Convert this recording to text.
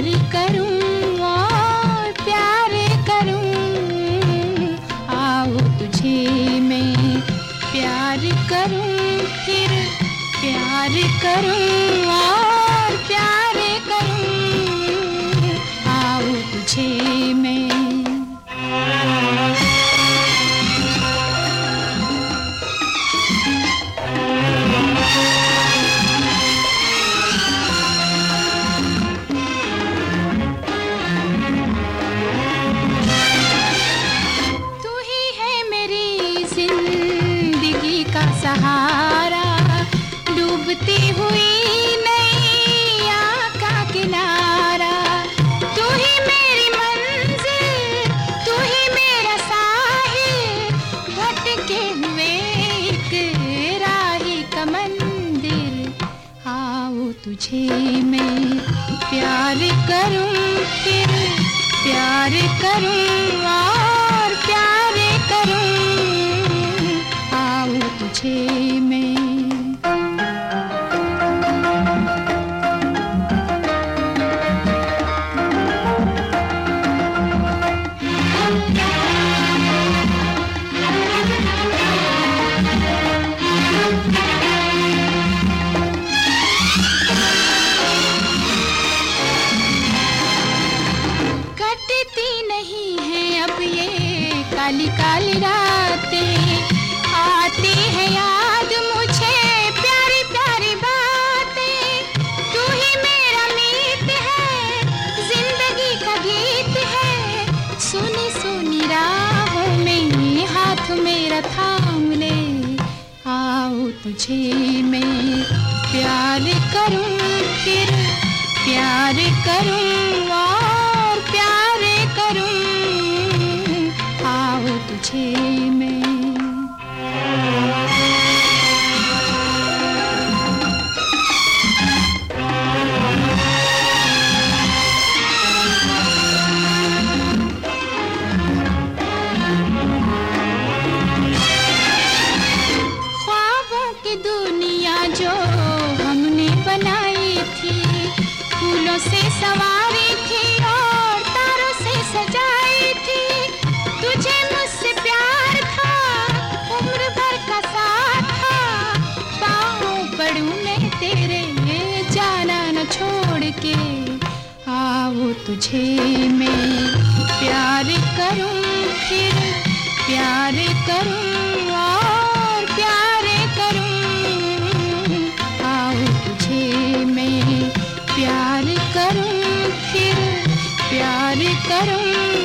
प्यार करूं और प्यार करूं, आओ तुझे मैं प्यार करूं, फिर प्यार करूं और प्यार करूं, आओ तुझे मैं। सहारा डूबती हुई नैया का किनारा, तू ही मेरी मंजिल, तू ही मेरा साहिल, भटके हुए एक राही का मंदिर, आओ तुझे मैं प्यार करूं, फिर प्यार करूं और प्यार करूं, तुझे मैं। कटती नहीं है अब ये काली काली रातें, आती है याद मुझे प्यारी प्यारी बातें, तू ही मेरा मीत है, जिंदगी का गीत है, सुनी सुनी राहों में हाथ मेरा थाम ले, आओ तुझे मैं प्यार करूं, फिर प्यार करूं और प्यार करूं, आओ तुझे मैं। दुनिया जो हमने बनाई थी, फूलों से सवारी थी और तारों से सजाई थी, तुझे मुझसे प्यार था, उम्र भर का साथ था, पाँव पड़ूं मैं तेरे जाना न छोड़ के, आओ तुझे मैं प्यार करूं, फिर प्यार करूं और प्यार करूं, मैं प्यार करूं, फिर प्यार करूं।